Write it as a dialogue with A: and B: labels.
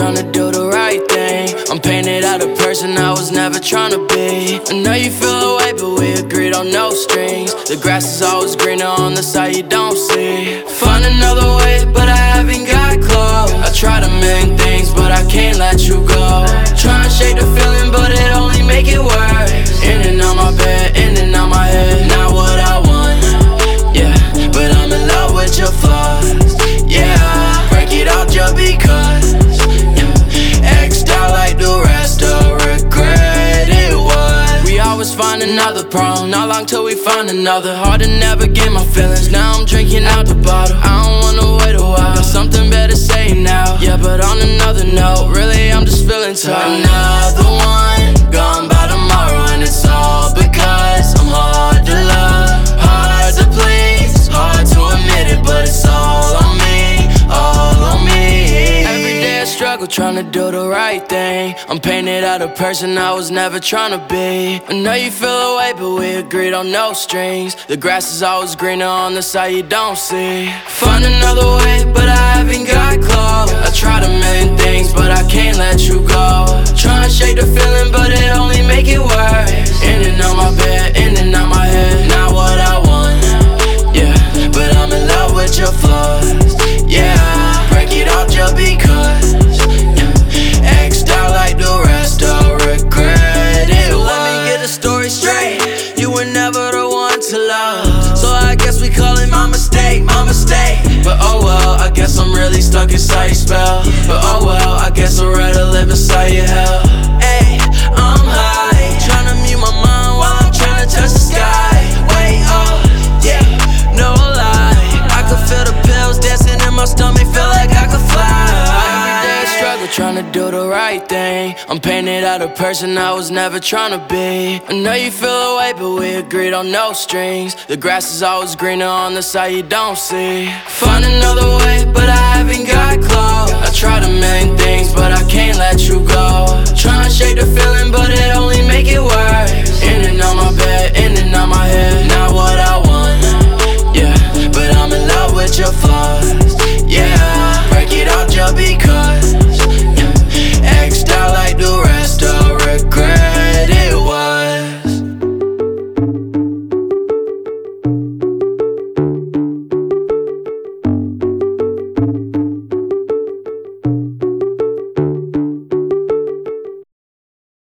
A: trying to do the right thing. I'm painted out a person I was never trying to be. I know you feel away, but we agreed on no strings. The grass is always greener on the side you don't see. Find another way, but I haven't got close. I tried a million things, but I can't let you go. Try and shake the feeling, but it only make it worse. In and out my bed, in and out my head. Not what I want, yeah, but I'm in love with your flaws, yeah. Break it off just because, yeah. X'd out like the rest of regret it was. We always find another problem, not long till we find another. Hard to navigate my feelings, now I'm drinking out the bottle. I don't wanna wait a while, got something better say now. Yeah, but on another note, really I'm just feeling tired. Another one, gone by tomorrow, and it's all because I'm hard to love, hard to please, hard to admit it, but it's all on me, all on me. Every day I struggle trying to do the right thing. I'm painted out a person I was never trying to be. I know you feel away, but we agreed on no strings. The grass is always greener on the side you don't see. Find another way, but I haven't got close. I tried a million things, but I can't let you go. Try and shake the feeling, but it only make it worse. In and out my bed, in and out my head. Not what I want, yeah, but I'm in love with your flaws, yeah. Break it off just because, yeah. X'd out like the rest of regret it was. Let me get the story straight, you were never the one to love, so I guess we call it my mistake, my mistake. But oh well, I guess I'm really stuck inside your spell. But oh well, I guess I'd rather live inside your hell. Ayy, I'm high, tryna mute my mind while I'm tryna touch the sky. Wait up, yeah, no lie, I could feel the pills dancing in my stomach, feel like I could fly. Every day I struggle tryna do the right thing. I'm painted out a person I was never tryna be. I know you feel away, but we agreed on no strings. The grass is always greener on the side you don't see. Find another way, but I haven't got close. I tried a million things, but I can't let you go.